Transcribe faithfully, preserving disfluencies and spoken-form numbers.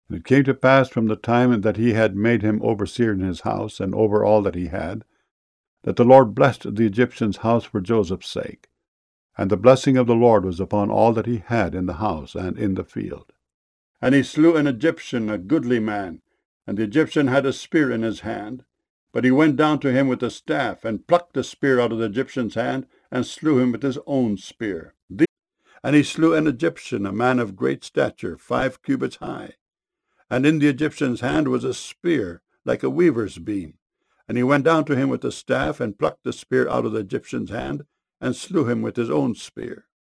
And it came to pass from the time that he had made him overseer in his house, and over all that he had, that the Lord blessed the Egyptian's house for Joseph's sake. And the blessing of the Lord was upon all that he had in the house and in the field. And he slew an Egyptian, a goodly man, and the Egyptian had a spear in his hand. But he went down to him with a staff, and plucked the spear out of the Egyptian's hand, and slew him with his own spear. And he slew an Egyptian, a man of great stature, five cubits high. And in the Egyptian's hand was a spear, like a weaver's beam. And he went down to him with a staff, and plucked the spear out of the Egyptian's hand, and slew him with his own spear.